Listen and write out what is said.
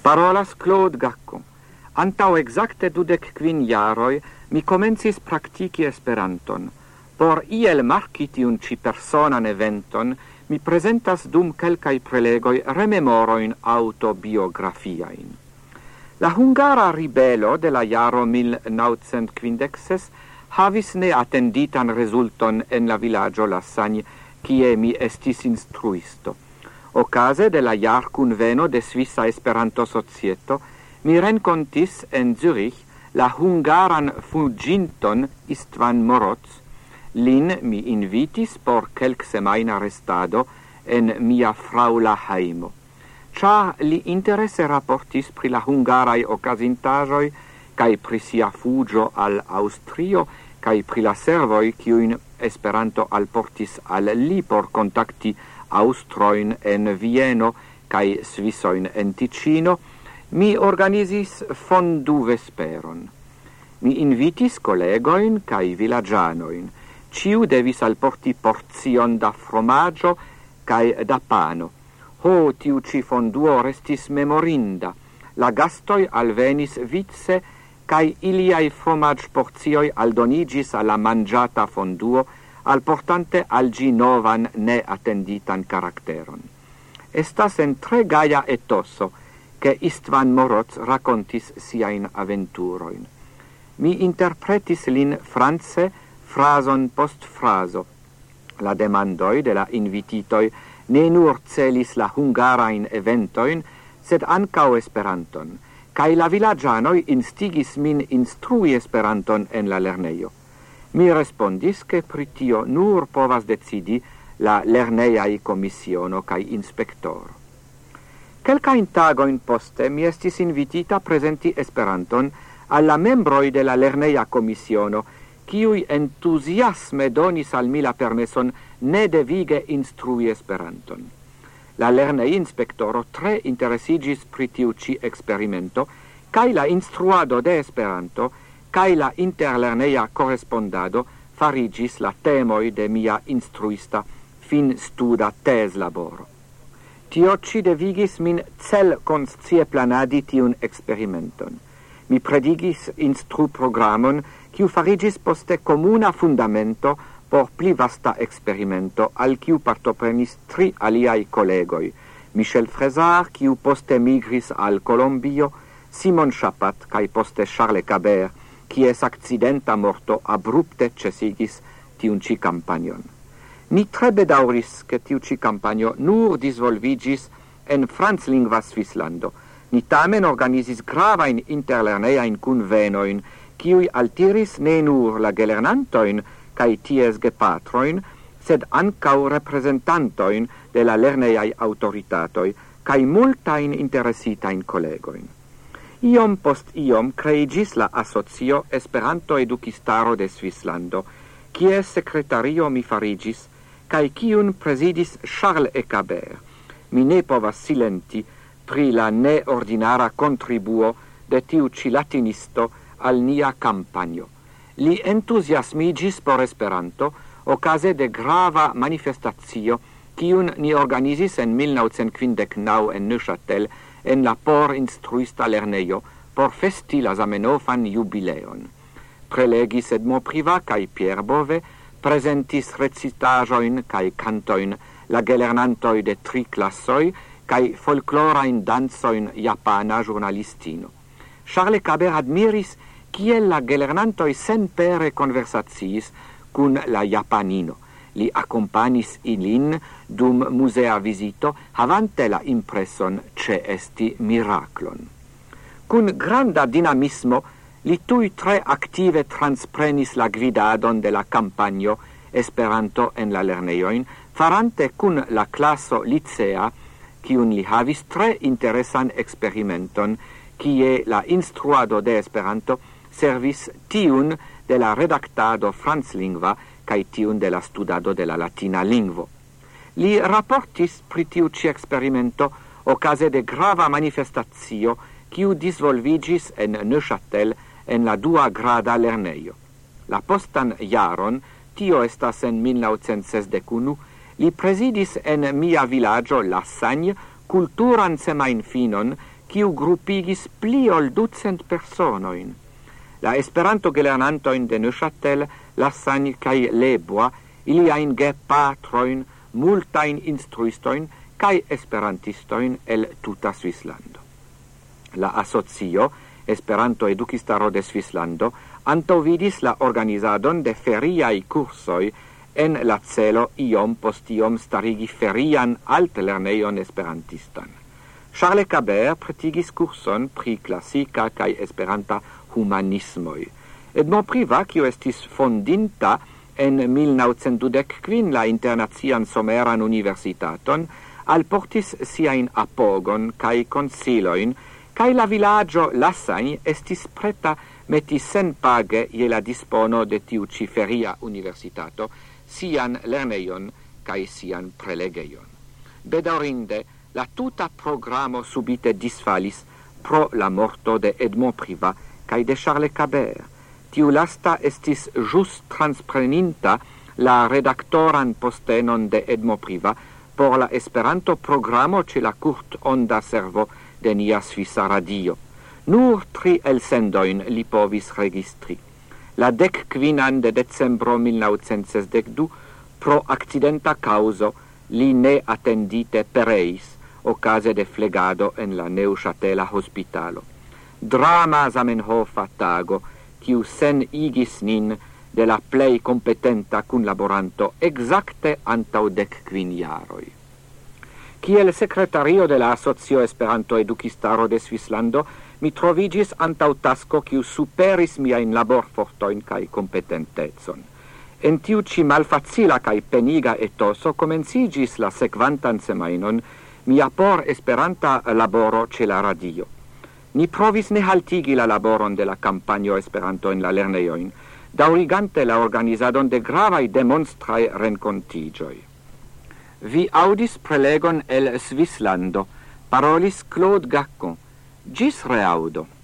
Parolas Claude Gacon. Antau exacte 25 jaroj mi komencis praktiki Esperanton. Por iel marki tiun ci personan eventon, mi presentas dum kelkaj prelegoj rememorojn autobiografiajn. La hungara ribelo de la jaro 1956 havis neatenditan rezulton en la vilaggio Lassagne, kie mi estis instruisto. Ocase de la jar kunveno de Svissa Esperanto Societo, mi rencontis en Zürich la hungaran fuginton Istvan Moroz. Lin mi invitis por kelk semaina restado en mia fraula heimo. Char li interesse rapportis pri la hungarai ocasintajoi, kai pri sia fugio al Austrio, kai pri la servoi kiuin Esperanto alportis al li por contacti Austroin en Vieno kai Svissoin en Ticino, mi organizis fondu vesperon. Mi invitis collegoin kai villagianoin. Ciu devis alporti porzion da fromaggio kai da pano. Ho, tiu ci fonduo restis memorinda. La gastoi alvenis vice, kai iliai fromage porzioi aldonigis alla mangiata fonduo, alportante algi novan ne attenditan caracteron. Estas en tre gaia etoso, che Istvan Moroz racontis siain aventuroin. Mi interpretis lin france, frason post fraso. La demandoi de la invititoi ne nur celis la hungarain eventoin, sed ancao Esperanton, cae la villagianoi instigis min instrui Esperanton en la lerneio. Mi respondis che pritio nur povas decidi la lerneiai commissiono cae inspectoro. Quelcain tagoin poste mi estis invitita presenti Esperanton alla membroi de la lerneia commissiono, kiui entusiasme donis al mi la permeson ne devige instrui Esperanton. La lernei inspectoro tre interessigis pri tiu ci experimento, cae la instruado de Esperanto, cae la interlerneia correspondado farigis la temoi de mia instruista fin studa tes laboro. Tio ci devigis min cel conscie planadi tiun experimenton. Mi predigis instru programon kiu farigis poste comuna fundamento por pli vasta experimento al kiu partoprenis 3 aliai collegoi, Michel Fresard, kiu poste migris al Colombio, Simon Chapat, kai poste Charles Cabert, kies accidenta morto abrupte cesigis tiun ci campagnon. Ni tre bedauris che tiu ci campagno nur disvolvigis en franzlingva Svislando. Ni tamen organizis gravain interlerneain convenoin, kiui altiris ne nur la gelernantoin cae ties gepatroin, sed ancau representantoin de la lerneiai autoritatoi, cae multain interesitain collegoin. Iom post iom creigis la asocio Esperanto Edukistaro de Svislando, kie secretario mi farigis, cae kiun presidis Charles Cabert. Mi ne povas silenti pri la neordinara contribuo de tiu ci latinisto al nia campagno. Li entusiasmigis por Esperanto, ocase de grava manifestatio, kiun ni organizis en 1959 en Neuchâtel, en la por instruista lerneio, por festi la Zamenhofan jubileon. Prelegis Edmond Privat cae Pierre Beauvais, presentis recitajoin cae cantoin la gelernantoi de 3 classoi, cae folclorain danzoin japana journalistino. Charles Cabert admiris kiel la gelernantoi senpere conversaciis cun la japanino. Li accompagnis ilin dum musea visito, havante la impresson ce esti miraclon. Cun granda dinamismo, li tui tre active transprenis la gvidadon de la campagno Esperanto en la lerneioin, farante cun la classo licea, ciun li havis tre interesan experimenton, kie la instruado de Esperanto servis tiun de la redactado franzlingva cae tiun de la studado de la latina lingvo. Li rapportis pri tiu ci experimento ocase de grava manifestatio quiu disvolvigis en Neuchâtel en la 2 grada lerneio. La postan jaron, tio estas en 1961, li presidis en mia villaggio Lassagne culturan semain finon quiu gruppigis pli ol 200 personoin. La Esperanto gelernantoin de Neuchâtel, Lassagne cae Lebois, iliain ge patroin, multain instruistoin, cae esperantistoin el tuta Svislando. La asocio, Esperanto Edukistaro de Svislando, antaŭvidis la organizadon de feriai cursoi en la celo iom post iom starigi ferian altlerneion esperantistan. Charles Cabert pretigis curson pri classica cae esperanta humanismoi. Edmond Privat, kiu estis fondinta en 1925 la internazian someran universitaton, alportis siain apogon cae consiloin, cae la villaggio Lassagne estis preta meti sen page je la dispono de tiu ci feria universitato, sian lerneion cae sian prelegeion. Bedaurinde, la tuta programo subite disfalis pro la morto de Edmond Privat cae de Charles Cabert. Tiu lasta estis just transpreninta la redaktoran postenon de Edmond Privat por la Esperanto programo ce la curt onda servo de nia Svisa radio. Nur 3 elsendoin li povis registri. La 15 de decembro 1962, pro accidenta causo, li ne attendite pereis, ocase de flegado en la Neuchâtela hospitalo. Drama Zamenhofa tago, quiu sen igis nin de la plei competenta cunlaboranto exacte antau 15 jaroi. Kiel secretario de la Asocio Esperanto Edukistaro de Svislando, mi trovigis antau tasco quiu superis miain laborfortoin cae competentezon. En tiu ci malfacila cae peniga etoso comencigis la sequantan semainon mia por esperanta laboro ce la radio. Ni provis ne haltigi la laboron de la campagno Esperanto en la lerneioin, daurigante la organizadon de gravai demonstrae rencontigioi. Vi audis prelegon el Svislando, parolis Claude Gacon. Gis reaudo.